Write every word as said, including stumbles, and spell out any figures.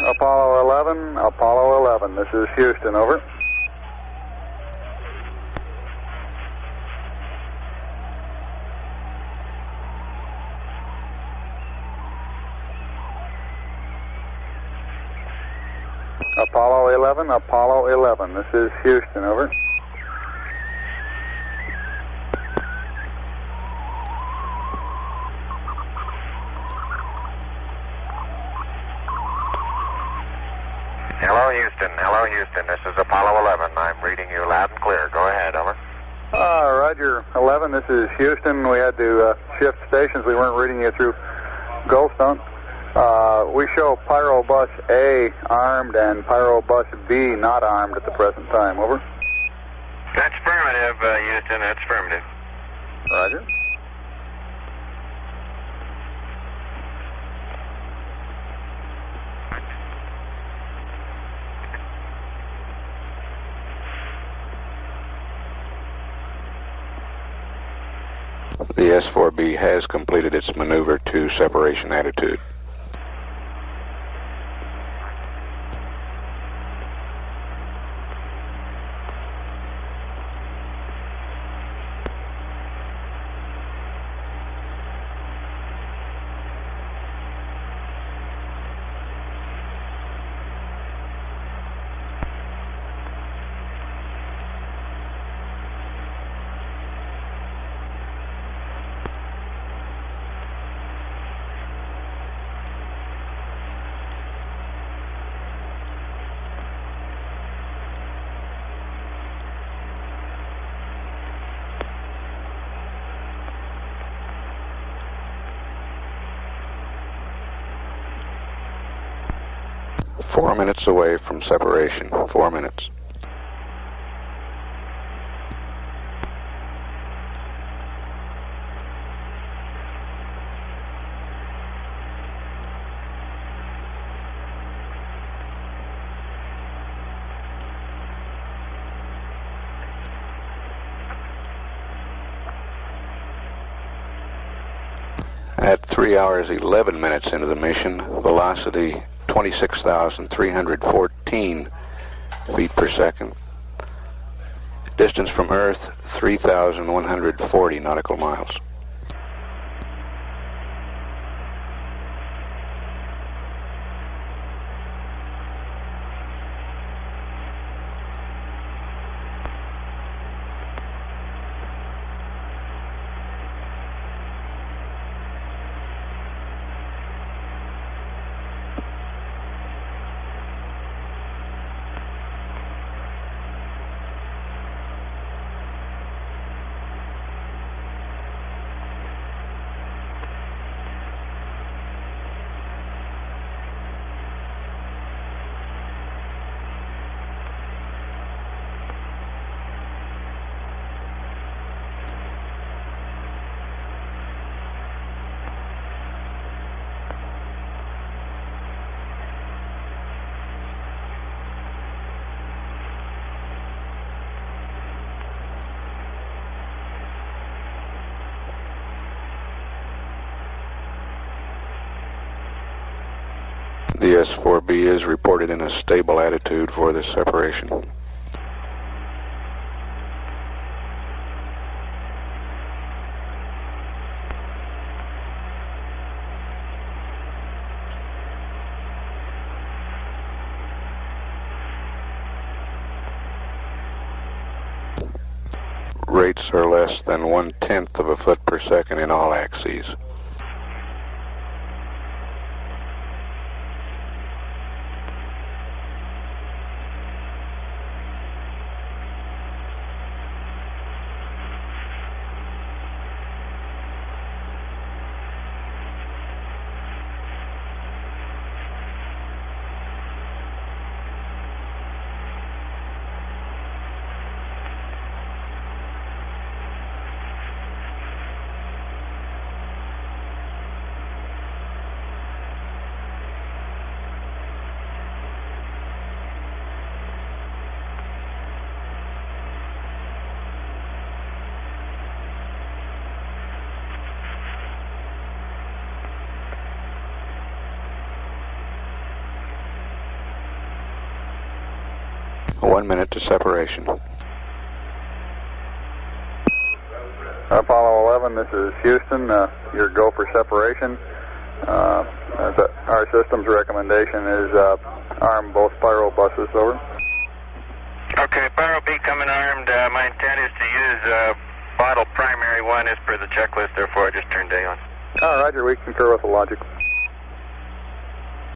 Apollo eleven, Apollo eleven. This is Houston, over. Apollo eleven, Apollo eleven. This is Houston, over. Hello, Houston. Hello, Houston. This is Apollo eleven. I'm reading you loud and clear. Go ahead, over. Uh, Roger, eleven. This is Houston. We had to uh, shift stations. We weren't reading you through Goldstone. Uh, we show Pyro Bus A armed and Pyro Bus B not armed at the present time. Over. That's affirmative, uh, Houston. That's affirmative. Roger. The S four B has completed its maneuver to separation attitude. Four minutes away from separation. Four minutes. At three hours eleven minutes into the mission, velocity twenty-six thousand three hundred fourteen feet per second. Distance from Earth, three thousand one hundred forty nautical miles. The S four B is reported in a stable attitude for this separation. Rates are less than one-tenth of a foot per second in all axes. One minute to separation. Apollo eleven, this is Houston. Uh, your go for separation. Uh, the, our system's recommendation is uh, arm both pyro buses. Over. Okay, Pyro B coming armed. Uh, my intent is to use uh, bottle primary one as per the checklist, therefore I just turned day on. Oh, roger, we concur with the logic.